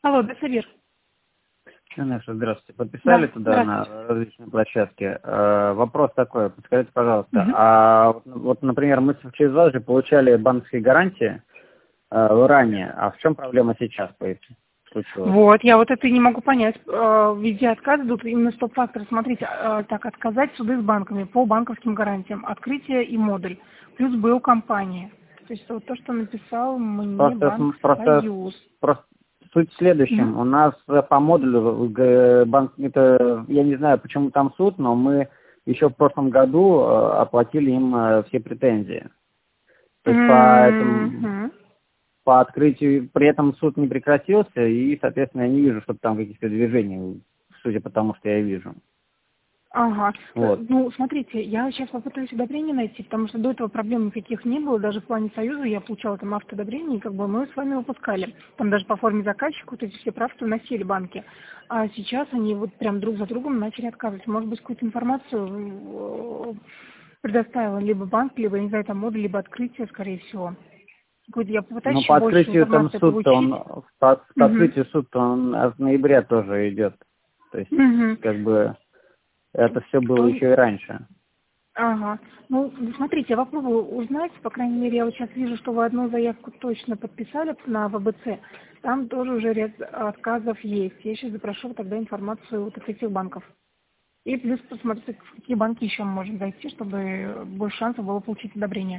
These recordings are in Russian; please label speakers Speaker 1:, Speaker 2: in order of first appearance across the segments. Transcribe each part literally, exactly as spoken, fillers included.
Speaker 1: Алло, да, Сабир.
Speaker 2: Конечно, здравствуйте. Подписали
Speaker 1: Да,
Speaker 2: туда на различные площадки. Э, вопрос такой, подскажите, пожалуйста.
Speaker 1: Мгм.
Speaker 2: А вот, вот, например, мы через вас же получали банковские гарантии э, ранее. А в чем проблема сейчас появилась? Случилось?
Speaker 1: Вот, я вот это и не могу понять. Э, Везде отказы идут именно стоп-факторы. Смотрите, э, так, отказать суды с банками по банковским гарантиям, открытие и модуль, плюс был компания. То есть вот то, что написал мне
Speaker 2: Просто,
Speaker 1: банк
Speaker 2: просто,
Speaker 1: Союз.
Speaker 2: просто суть в следующем.
Speaker 1: Мгм.
Speaker 2: У нас э, по модулю г- банк, это, я не знаю, почему там суд, но мы еще в прошлом году э, оплатили им э, все претензии. То есть по этому,
Speaker 1: Мгм.
Speaker 2: по открытию, при этом суд не прекратился, и, соответственно, я не вижу, чтобы там каких-то движений, судя по тому, что я вижу.
Speaker 1: Ага. Э,
Speaker 2: Вот.
Speaker 1: Ну, смотрите, я сейчас попытаюсь одобрение найти, потому что до этого проблем никаких не было, даже в плане Союза я получала там автоодобрение, и как бы мы с вами выпускали. Там даже по форме заказчика вот эти все правки вносили банки. А сейчас они вот прям друг за другом начали отказывать. Может быть, какую-то информацию э, предоставила либо банк, либо, я не знаю, там модуль, либо открытие, скорее всего. Какую-то я попытаюсь
Speaker 2: Но
Speaker 1: еще
Speaker 2: по
Speaker 1: больше
Speaker 2: открытию там
Speaker 1: информации
Speaker 2: суд-то,
Speaker 1: получить.
Speaker 2: он, по, по
Speaker 1: Угу.
Speaker 2: открытию суд-то он от ноября тоже идет. То есть,
Speaker 1: Угу.
Speaker 2: как бы, это все было
Speaker 1: Кто...
Speaker 2: еще и раньше.
Speaker 1: Ага. Ну, смотрите, я попробую узнать, по крайней мере, я вот сейчас вижу, что вы одну заявку точно подписали на ВБЦ. Там тоже уже ряд отказов есть. Я сейчас запрошу тогда информацию вот от этих банков. И плюс посмотрите, в какие банки еще мы можем зайти, чтобы больше шансов было получить одобрение.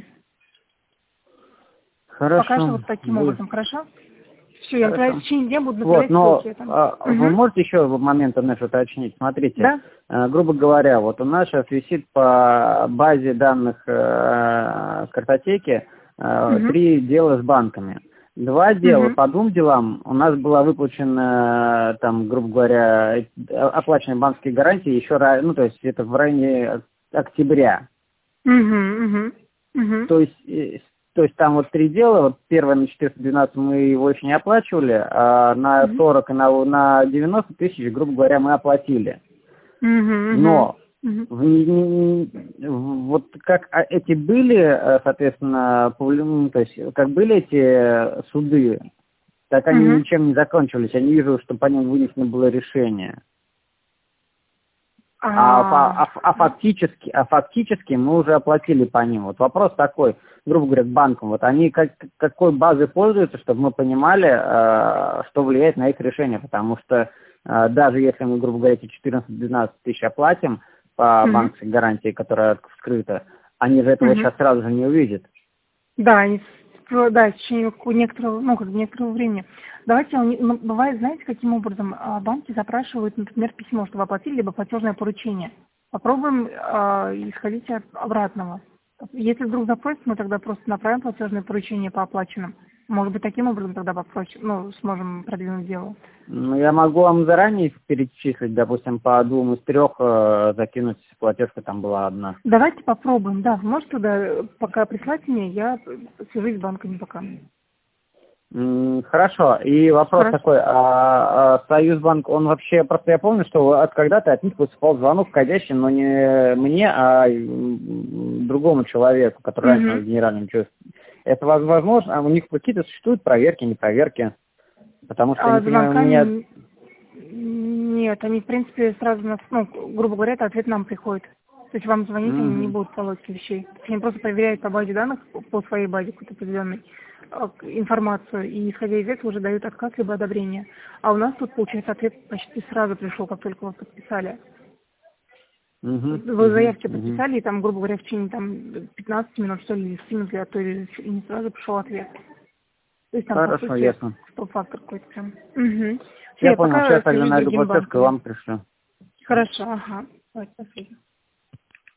Speaker 1: Пока что
Speaker 2: Хорошо.
Speaker 1: вот таким
Speaker 2: Вы...
Speaker 1: образом, хорошо? Все, я направляю в
Speaker 2: Хорошо.
Speaker 1: течение дня, буду
Speaker 2: Вот,
Speaker 1: направлять
Speaker 2: но
Speaker 1: ссылки там.
Speaker 2: а, вы
Speaker 1: Угу.
Speaker 2: можете еще момент наш уточнить? Смотрите,
Speaker 1: Да?
Speaker 2: э, грубо говоря, вот у нас сейчас висит по базе данных э, картотеки э,
Speaker 1: Угу.
Speaker 2: три дела с банками. Два дела,
Speaker 1: Угу.
Speaker 2: по двум делам у нас была выплачена, э, там, грубо говоря, э, оплаченные банковские гарантии еще, ра- ну, то есть это в районе октября.
Speaker 1: Угу. Угу. Угу.
Speaker 2: То есть, э, то есть там вот три дела, вот первое на четыреста двенадцать мы его еще не оплачивали, а на
Speaker 1: Угу.
Speaker 2: сорок и на, на девяносто тысяч, грубо говоря, мы оплатили.
Speaker 1: Угу.
Speaker 2: Но
Speaker 1: Угу.
Speaker 2: в не- не- не- вот как а, эти были, э, соответственно, публи- ну, то есть как были эти э, суды, так они
Speaker 1: Угу.
Speaker 2: ничем не закончились. Я не вижу, что по ним вынесено было решение. А, по-
Speaker 1: А,
Speaker 2: а, ф- а фактически, а фактически мы уже оплатили по ним. Вот вопрос такой, грубо говоря, к банкам. Вот они как, какой базой пользуются, чтобы мы понимали, э, что влияет на их решение. Потому что э, даже если мы, грубо говоря, эти четырнадцать-двенадцать тысяч оплатим по
Speaker 1: угу.
Speaker 2: банковской гарантии, которая вскрыта, они же этого
Speaker 1: Угу.
Speaker 2: сейчас сразу же не увидят.
Speaker 1: Да, они с- да, в течение ку- некоторого, ну, как бы некоторого времени. Давайте, они- ну, бывает, знаете, каким образом а, банки запрашивают, например, письмо, чтобы оплатили, либо платежное поручение. Попробуем а, исходить от обратного. Если вдруг запросят, мы тогда просто направим платежное поручение по оплаченным. Может быть, таким образом тогда попроще, ну, сможем продвинуть дело.
Speaker 2: Ну, я могу вам заранее их перечислить, допустим, по двум из трех э, закинуть платежка, там была одна.
Speaker 1: Давайте попробуем, да. Вы можете туда э, пока прислать мне, я свяжусь с банками пока.
Speaker 2: М, Хорошо. И вопрос
Speaker 1: Хорошо.
Speaker 2: такой, а, а Союзбанк, он вообще, просто я помню, что от когда-то от них поступал звонок входящий, но не мне, а м, другому человеку, который раньше был
Speaker 1: Угу.
Speaker 2: генеральным чувством. Это воз- возможно, а у них какие-то существуют проверки, не проверки? Потому что, я
Speaker 1: А
Speaker 2: не понимаю, у меня...
Speaker 1: звонками нет, они, в принципе, сразу нас, ну, грубо говоря, это ответ нам приходит. То есть вам звонить они не
Speaker 2: Мгм.
Speaker 1: будут по логике вещей. То есть они просто проверяют по базе данных, по своей базе какой-то определенной э, к- информацию, и исходя из этого уже дают отказ либо одобрение. А у нас тут, получается, ответ почти сразу пришел, как только вы подписали.
Speaker 2: Мгм.
Speaker 1: Вы
Speaker 2: Мгм.
Speaker 1: заявки
Speaker 2: Мгм.
Speaker 1: подписали, и там, грубо говоря, в течение там пятнадцати минут, что ли, или десяти минут, а то и и не сразу пришел ответ. То есть там, по
Speaker 2: Хорошо,
Speaker 1: сути,
Speaker 2: ясно.
Speaker 1: стоп-фактор какой-то прям. Угу. Все,
Speaker 2: Я
Speaker 1: я
Speaker 2: понял,
Speaker 1: пока
Speaker 2: сейчас тогда
Speaker 1: свяжусь с
Speaker 2: найду
Speaker 1: другими
Speaker 2: платежку и
Speaker 1: банками.
Speaker 2: вам пришлю.
Speaker 1: Хорошо, ага. Давайте, до связи.